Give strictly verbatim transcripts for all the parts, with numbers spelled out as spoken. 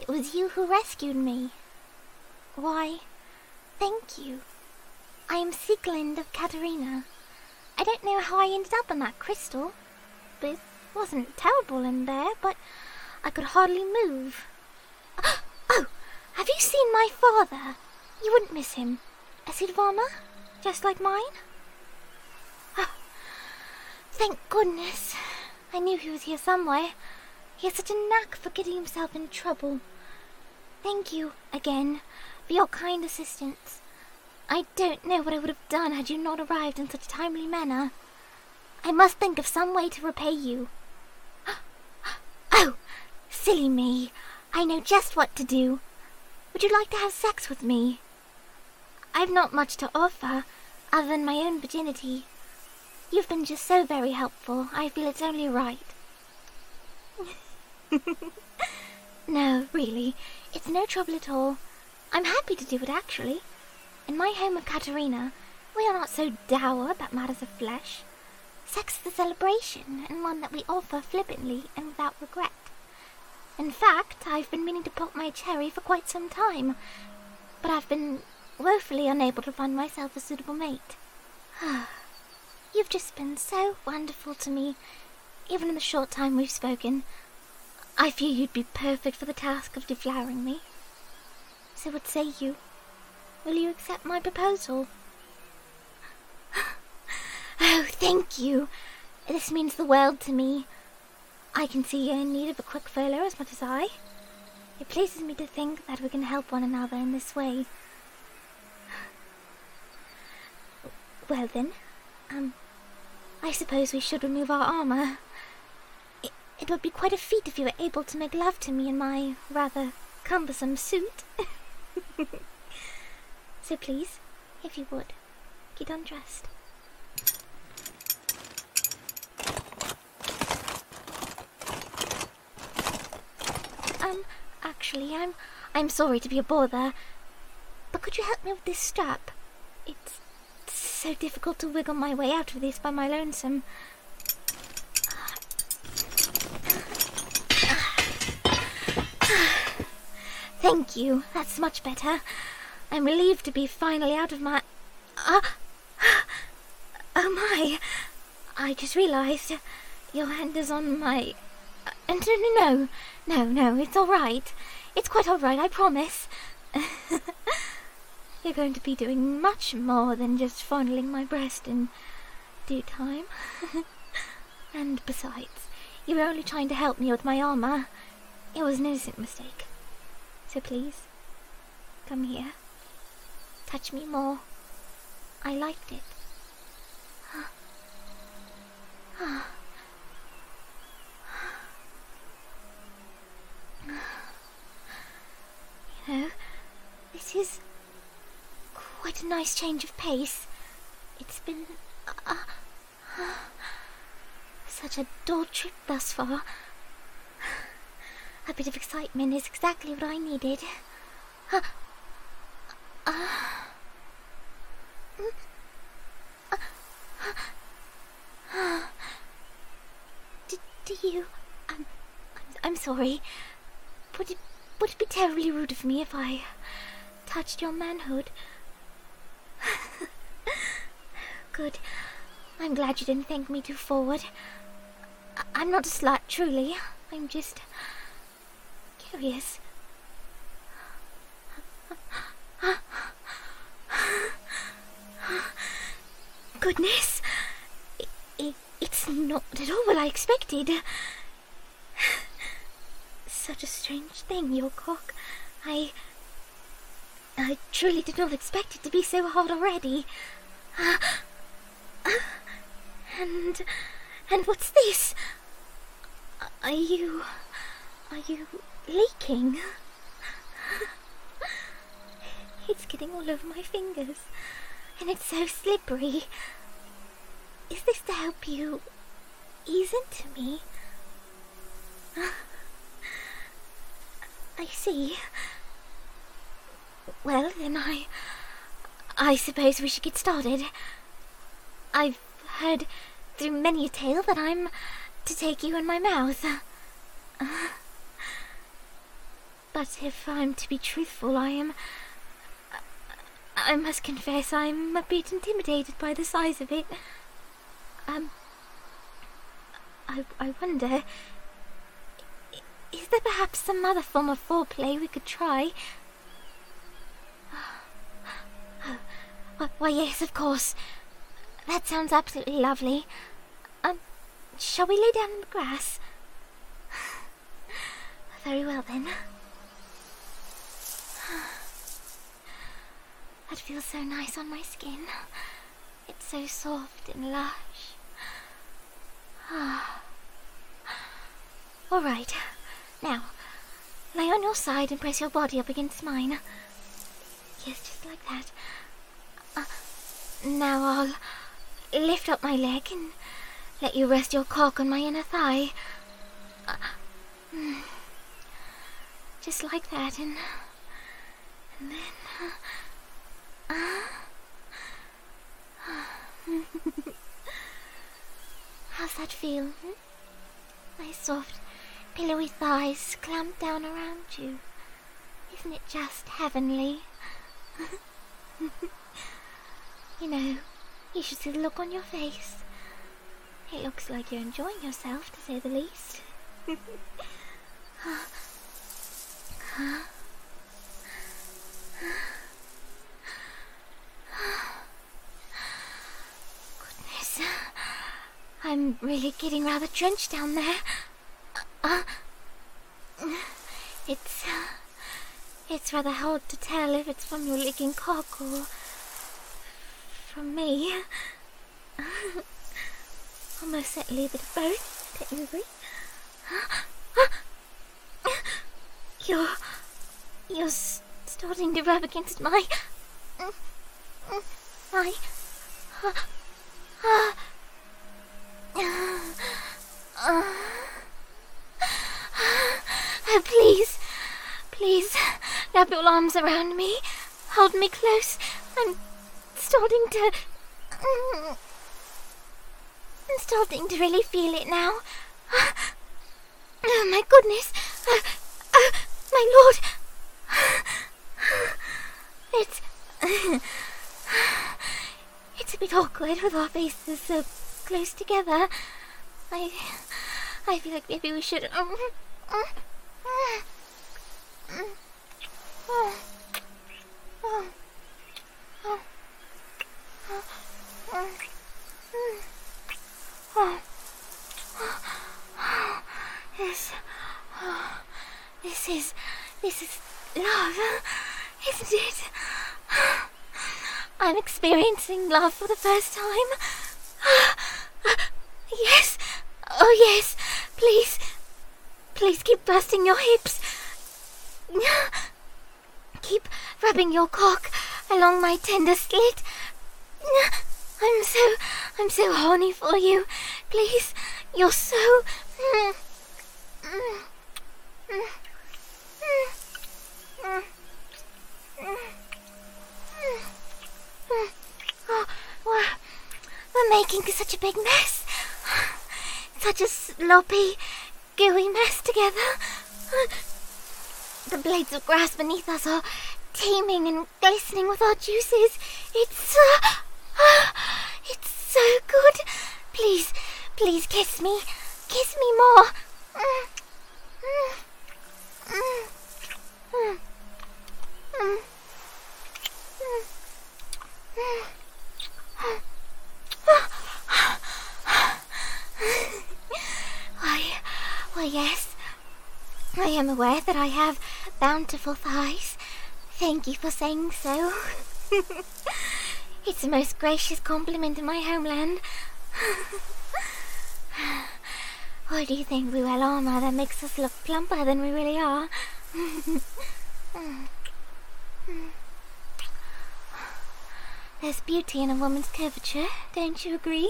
it was you who rescued me. Why, thank you. I am Sieglind of Katarina. I don't know how I ended up on that crystal, but it wasn't terrible in there, but I could hardly move. Oh, have you seen my father? You wouldn't miss him. A suit of armor, just like mine? Oh, thank goodness. I knew he was here somewhere. He has such a knack for getting himself in trouble. Thank you, again, for your kind assistance. I don't know what I would have done had you not arrived in such a timely manner. I must think of some way to repay you. Oh, silly me. I know just what to do. Would you like to have sex with me? I've not much to offer, other than my own virginity. You've been just so very helpful, I feel it's only right. No, really, it's no trouble at all. I'm happy to do it, actually. In my home of Katarina, we are not so dour about matters of flesh. Sex is a celebration, and one that we offer flippantly and without regret. In fact, I've been meaning to pop my cherry for quite some time, but I've been woefully unable to find myself a suitable mate. You've just been so wonderful to me, even in the short time we've spoken. I fear you'd be perfect for the task of deflowering me. So what say you? Will you accept my proposal? Oh, thank you. This means the world to me. I can see you're in need of a quick furlough as much as I. It pleases me to think that we can help one another in this way. Well then, um, I suppose we should remove our armor. It, it would be quite a feat if you were able to make love to me in my rather cumbersome suit. So please, if you would, get undressed. Um, actually, I'm I'm sorry to be a bother, but could you help me with this strap? It's so difficult to wiggle my way out of this by my lonesome. Thank you, that's much better. I'm relieved to be finally out of my... Uh, oh my! I just realised your hand is on my... Uh, no, no, no, no, no, it's all right. It's quite all right, I promise. You're going to be doing much more than just fondling my breast in due time. And besides, you were only trying to help me with my armour. It was an innocent mistake. So please, come here. Touch me more. I liked it. You know, this is quite a nice change of pace. It's been uh, uh, such a dull trip thus far. A bit of excitement is exactly what I needed. Uh, uh, do, do you... Um, I'm, I'm sorry. Would it, would it be terribly rude of me if I touched your manhood? Good. I'm glad you didn't think me too forward. I, I'm not a slut, truly. I'm just... curious. Goodness! It, it, it's not at all what I expected. Such a strange thing, your cock. I... I truly did not expect it to be so hard already. Uh, uh, and... and what's this? Are you... are you leaking? It's getting all over my fingers, and it's so slippery. Is this to help you ease into me? I see. Well, then I... I suppose we should get started. I've heard through many a tale that I'm to take you in my mouth. Uh, But if I'm to be truthful, I am... I must confess I'm a bit intimidated by the size of it. Um... I, I wonder... Is there perhaps some other form of foreplay we could try? Oh, why, yes, of course. That sounds absolutely lovely. Um, shall we lay down in the grass? Very well, then. That feels so nice on my skin. It's so soft and lush. All right. Now, lay on your side and press your body up against mine. Yes, just like that. Uh, now I'll lift up my leg and let you rest your cock on my inner thigh. Uh, mm, just like that, and, and then... Uh, uh, how's that feel? Hmm? My soft, pillowy thighs clamped down around you. Isn't it just heavenly? You know, you should see the look on your face. It looks like you're enjoying yourself, to say the least. Goodness, I'm really getting rather drenched down there. Uh, it's, uh, it's rather hard to tell if it's from your licking cock or from me. Almost certainly a bit of both, technically. You're... You're starting to rub against my... My... Oh, please. Please, wrap your arms around me. Hold me close. I'm starting to... I'm starting to really feel it now. Oh, my goodness. Oh, oh my lord. It's... It's a bit awkward with our faces so close together. I... I feel like maybe we should... This, oh, this is, this is love, isn't it? I'm experiencing love for the first time. Yes, oh yes, please, please keep bursting your hips. Keep rubbing your cock along my tender slit. I'm so, I'm so horny for you. Please, you're so... Mm, mm, mm, mm, mm, mm. Oh, we're, we're making such a big mess. Such a sloppy, gooey mess together. The blades of grass beneath us are teeming and glistening with our juices. It's... Uh, uh, it's so good. Please, please kiss me. Kiss me more. Mm, mm, mm, mm, mm, mm, mm. Why, why yes. I am aware that I have bountiful thighs. Thank you for saying so. It's the most gracious compliment in my homeland. Or do you think we wear armour that makes us look plumper than we really are? There's beauty in a woman's curvature, don't you agree?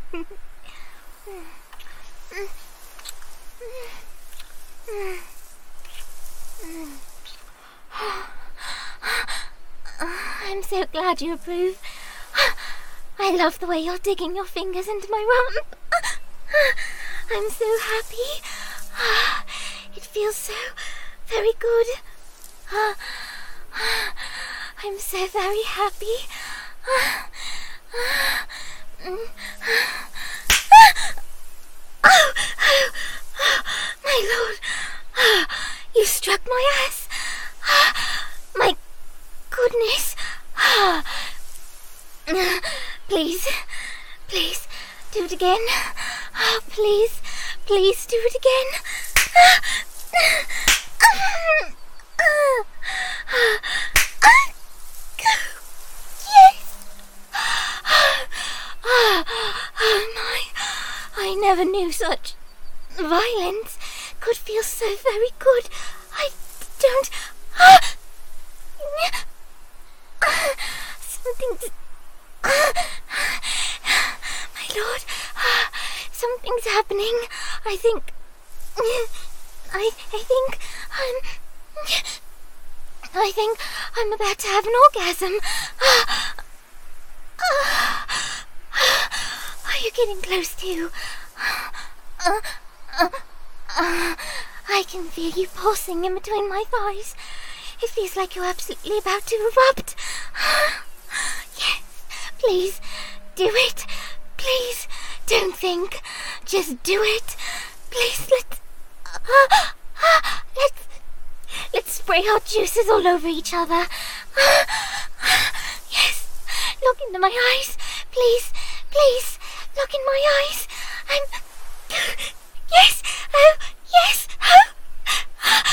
I'm so glad you approve. I love the way you're digging your fingers into my rump. I'm so happy. It feels so very good. I'm so very happy. Oh, oh, oh, my lord, you struck my ass. My goodness. Please, please, do it again. Please, please do it again. Yes. Oh my, I never knew such violence could feel so very good. I don't... Something's... My lord, something's happening. I think... I, I think I'm... I think I'm about to have an orgasm. Are you getting close too? Uh, uh, uh, I can feel you pulsing in between my thighs. It feels like you're absolutely about to erupt. Yes, please, do it. Please, don't think. Just do it. Please, let's... Uh, uh, let's... Let's spray our juices all over each other. Yes, look into my eyes. Please, please, look in my eyes. I'm... Yes, oh, yes, oh.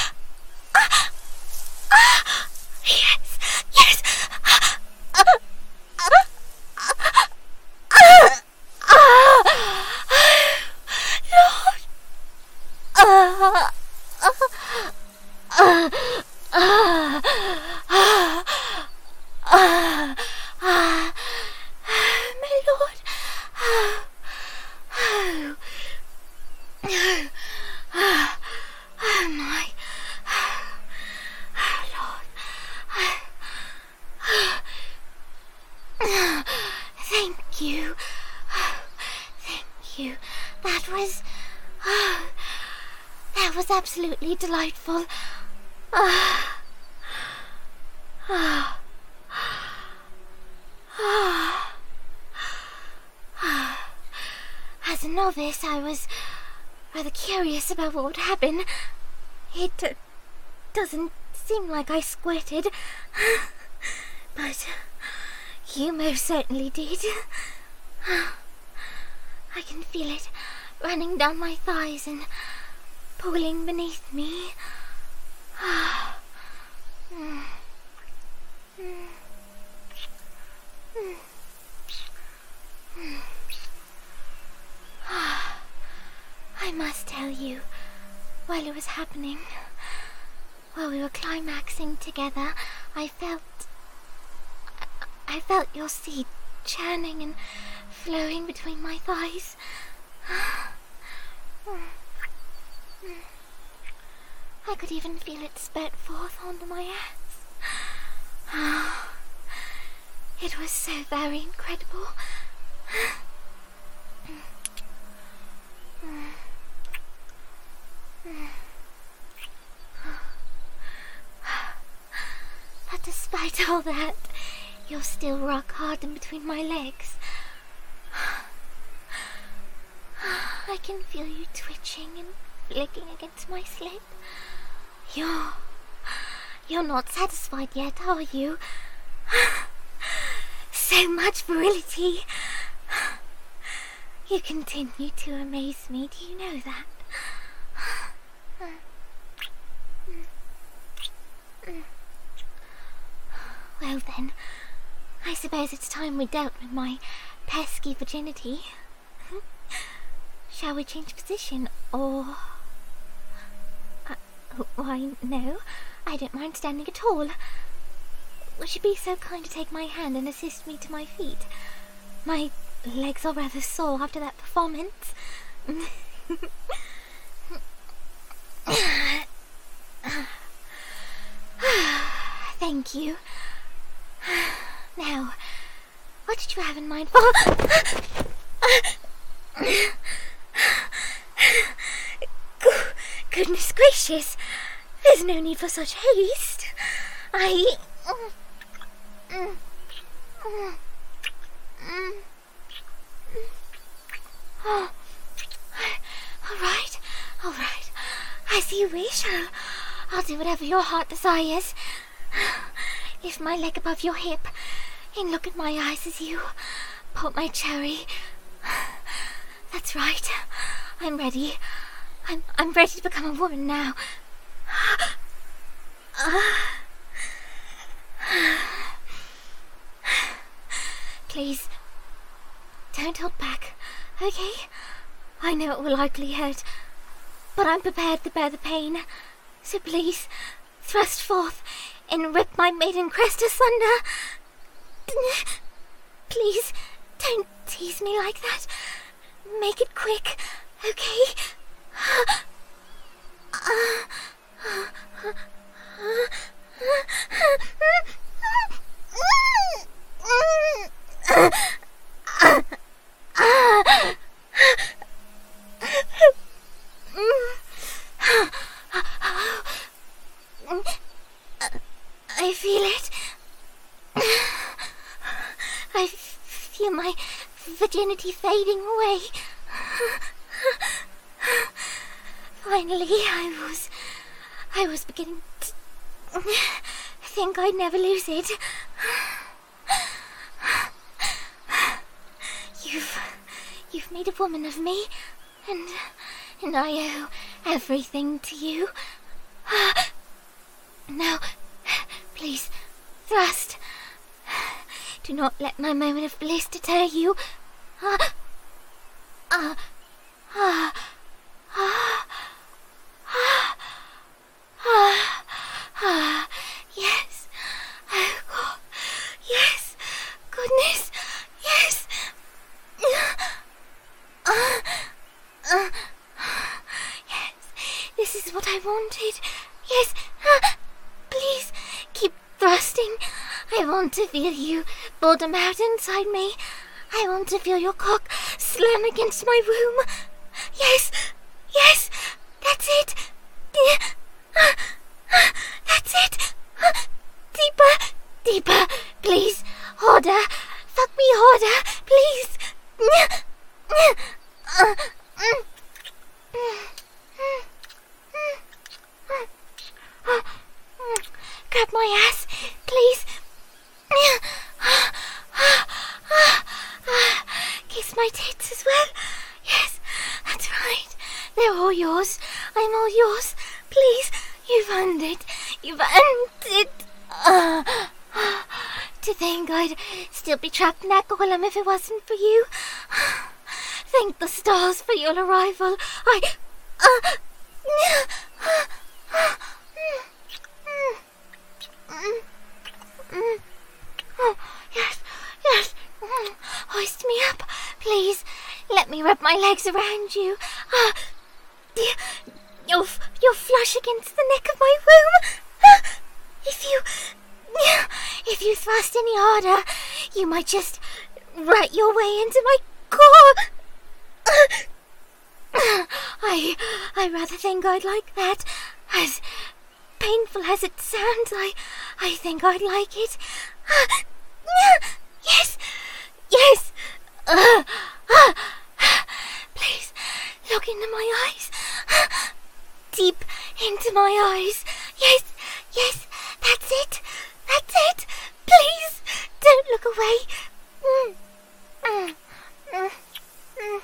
Yes, yes. Lord. Uh, uh, uh, uh, uh, uh, my lord, oh, oh, oh, oh, oh my, oh lord, oh, thank you, oh, thank you, that was, oh, that was absolutely delightful. Oh. Oh. Oh. Oh. As a novice, I was rather curious about what would happen. It uh, doesn't seem like I squirted, but you most certainly did. I can feel it running down my thighs and pooling beneath me. mm. Mm. Mm. Mm. I must tell you, while it was happening, while we were climaxing together, I felt... I felt your seed churning and flowing between my thighs. I could even feel it spurt forth onto my ass. Oh, it was so very incredible. But despite all that, you're still rock hard in between my legs. I can feel you twitching and flicking against my slit. You're... You're not satisfied yet, are you? So much virility. You continue to amaze me, do you know that? Well then, I suppose it's time we dealt with my pesky virginity. Shall we change position, or... Uh, why, no, I don't mind standing at all. Would you be so kind to take my hand and assist me to my feet? My legs are rather sore after that performance. Thank you. Now, what did you have in mind for... Goodness gracious! There's no need for such haste. I... Oh. All right, all right. As you wish. I'll, I'll do whatever your heart desires. Lift my leg above your hip and look at my eyes as you pop my cherry. That's right. I'm ready. I'm I'm ready to become a woman now. Please, don't hold back, okay? I know it will likely hurt, but I'm prepared to bear the pain. So please, thrust forth and rip my maiden crest asunder. Please, don't tease me like that. Make it quick, okay? I feel it. I feel my virginity fading away. Finally, I was... I was beginning to think I'd never lose it. You've... You've made a woman of me, and... and I owe everything to you. Now, please, thrust. Do not let my moment of bliss deter you. Ah, ah, ah, ah, ah, ah, ah, yes. Oh, God. Yes. Goodness. Yes. Ah, ah, yes. This is what I wanted. Yes. Ah, please, keep thrusting. I want to feel you bottom out inside me. I want to feel your cock slam against my womb. Yes, yes, that's it. That's it. Deeper, deeper, please. Harder. Fuck me harder, please. Grab my ass, please. Kiss my tits as well. Yes, that's right. They're all yours. I'm all yours. Please, you've earned it. You've earned it. Uh, to think I'd still be trapped in that golem if it wasn't for you. Thank the stars for your arrival. I... Uh, Oh, yes, yes. Hoist me up, please. Let me wrap my legs around you. Ah, you'll, you'll flush against the neck of my womb. Ah, if you... If you thrust any harder, you might just right your way into my core. I... I rather think I'd like that. As painful as it sounds, I... I think I'd like it. Yes! Yes! Uh, uh, please, look into my eyes. Deep into my eyes. Yes, yes, that's it. That's it. Please, don't look away. Mm. Mm. Mm. Mm.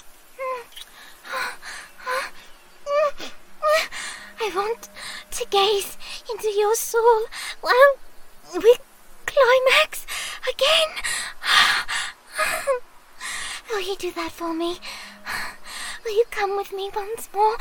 Mm. I want to gaze into your soul while we climax again. Will you do that for me? Will you come with me once more?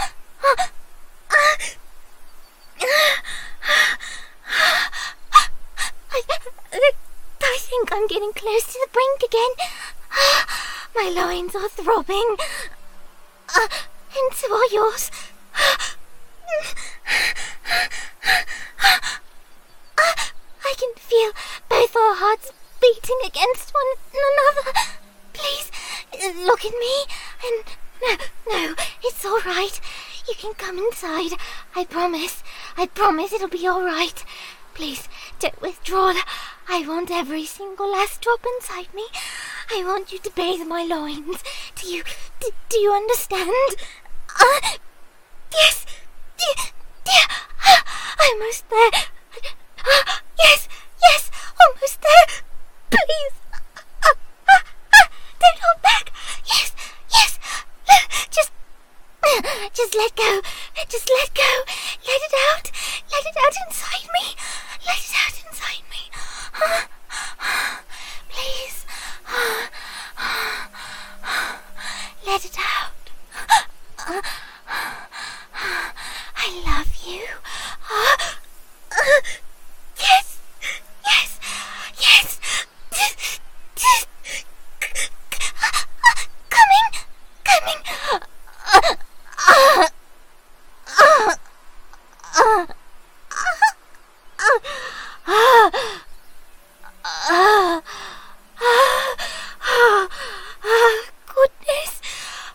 I, I think I'm getting close to the brink again. My loins are throbbing. Uh, and so are yours. I can feel both our hearts beating against one another. Please, look at me. And no, no, it's all right. You come inside. I promise. I promise it'll be all right. Please, don't withdraw. I want every single last drop inside me. I want you to bathe my loins. Do you... do, do you understand? Uh, yes. Dear, dear. Uh, almost there. Uh, yes, yes, almost there. Please. Uh, uh, uh, don't hold back. Yes, yes. Just... Just let go. Just let go. Let it out. Let it out inside me. Let it out inside me. Please. Let it out. I love you. Yes. Yes. Yes. Coming. Coming. Goodness.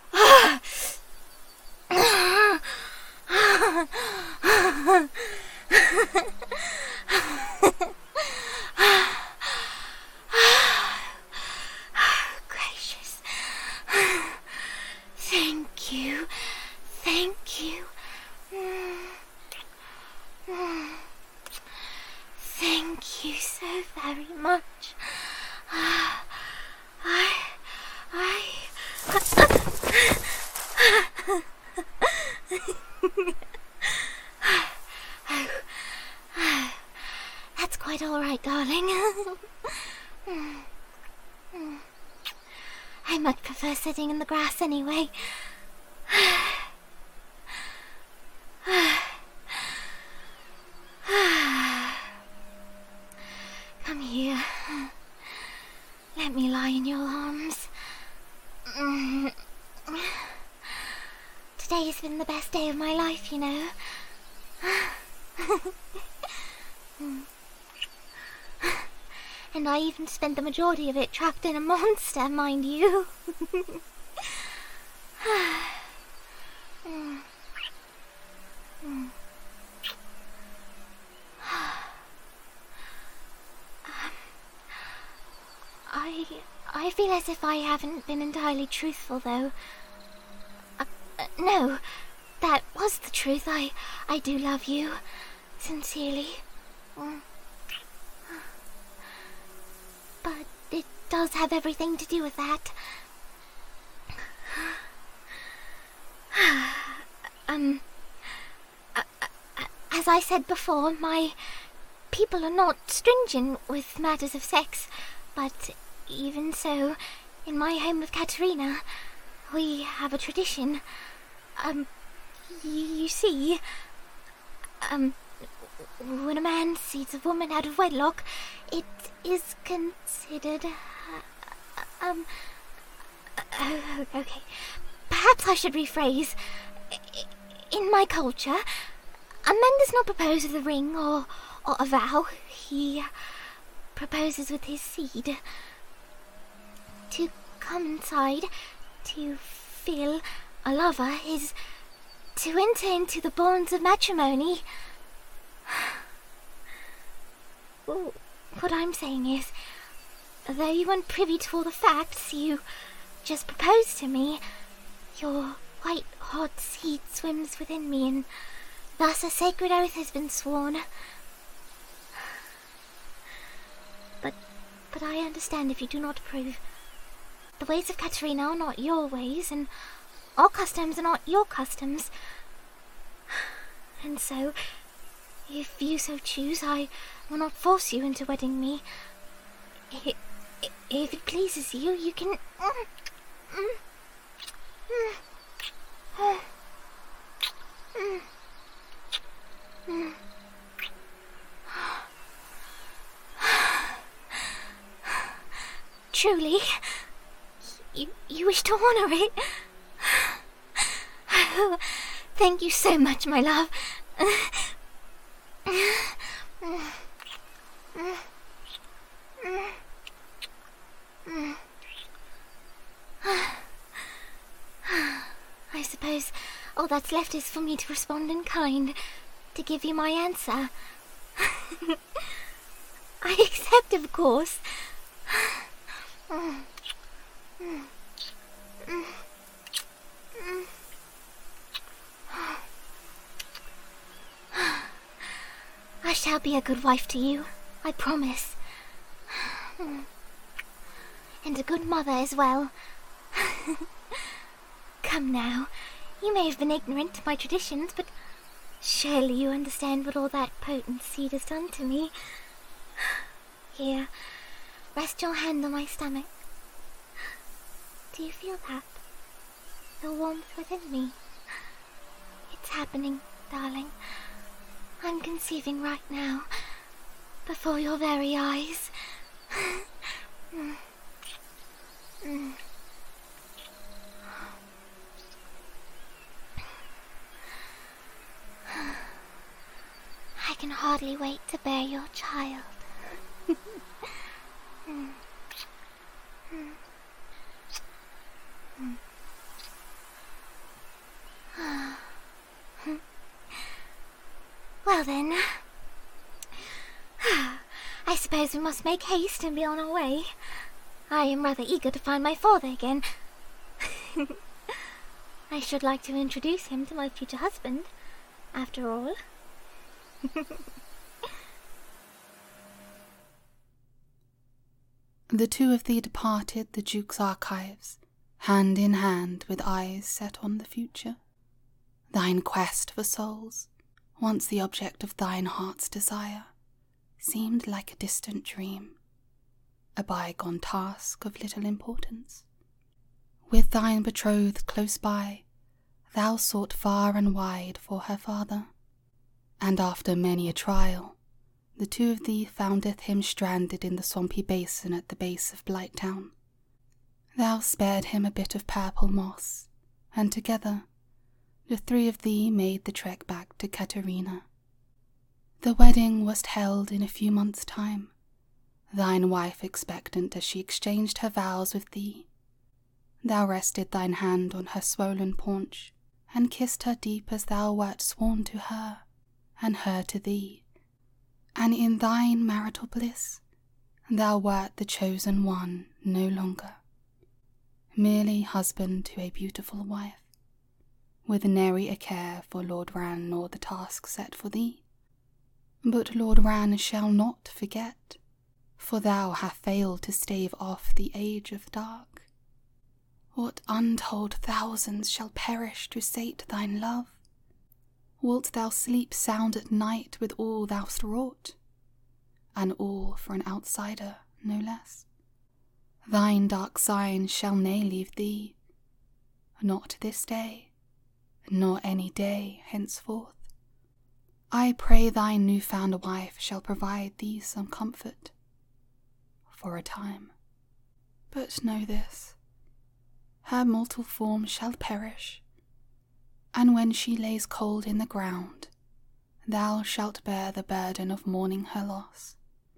Gracious. Thank you. Thank you. Thank you so very much. I... I... That's quite all right, darling. I much prefer sitting in the grass anyway. Come here. Let me lie in your arms. Today has been the best day of my life, you know. And I even spent the majority of it trapped in a monster, mind you. I... I feel as if I haven't been entirely truthful, though. Uh, uh, no, that was the truth. I... I do love you. Sincerely. Mm. But it does have everything to do with that. um... Uh, uh, as I said before, my people are not stringent with matters of sex, but even so, in my home of Katerina, we have a tradition. Um, y you see, um, when a man sees a woman out of wedlock, it is considered, uh, um, uh, okay, perhaps I should rephrase. In my culture, a man does not propose with a ring or, or a vow. He proposes with his seed. To come inside, to feel a lover, is to enter into the bonds of matrimony. Well, what I'm saying is, though you weren't privy to all the facts, you just proposed to me. Your white hot seed swims within me, and thus a sacred oath has been sworn. But, but I understand if you do not approve. The ways of Katerina are not your ways, and our customs are not your customs. And so, if you so choose, I will not force you into wedding me. I, I, if it pleases you, you can... Truly, you, you wish to honor it? Oh, thank you so much, my love. I suppose I'll that's left is for me to respond in kind, to give you my answer. I accept, of course. I shall be a good wife to you, I promise. And a good mother as well. Come now, you may have been ignorant to my traditions, but surely you understand what all that potent seed has done to me. Here, rest your hand on my stomach. Do you feel that? The warmth within me? It's happening, darling. I'm conceiving right now, before your very eyes. mm. Mm. I can hardly wait to bear your child. mm. Mm. Mm. Well then, I suppose we must make haste and be on our way. I am rather eager to find my father again. I should like to introduce him to my future husband, after all. The two of thee departed the Duke's archives, hand in hand with eyes set on the future. Thine quest for souls, once the object of thine heart's desire, seemed like a distant dream, a bygone task of little importance. With thine betrothed close by, thou sought far and wide for her father, and after many a trial, the two of thee foundeth him stranded in the swampy basin at the base of Blighttown. Thou spared him a bit of purple moss, and together the three of thee made the trek back to Caterina. The wedding was held in a few months' time, thine wife expectant as she exchanged her vows with thee. Thou rested thine hand on her swollen paunch, and kissed her deep as thou wert sworn to her, and her to thee. And in thine marital bliss, thou wert the chosen one no longer, merely husband to a beautiful wife, with nary a care for Lord Ran nor the task set for thee. But Lord Ran shall not forget, for thou hast failed to stave off the age of dark. What untold thousands shall perish to sate thine love? Wilt thou sleep sound at night with all thou'st wrought? And all for an outsider, no less. Thine dark signs shall nay leave thee, not this day, nor any day henceforth. I pray thy new-found wife shall provide thee some comfort, for a time. But know this, her mortal form shall perish, and when she lays cold in the ground, thou shalt bear the burden of mourning her loss,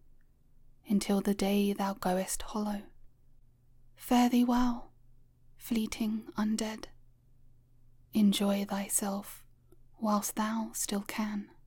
until the day thou goest hollow. Fare thee well, fleeting undead. Enjoy thyself whilst thou still can.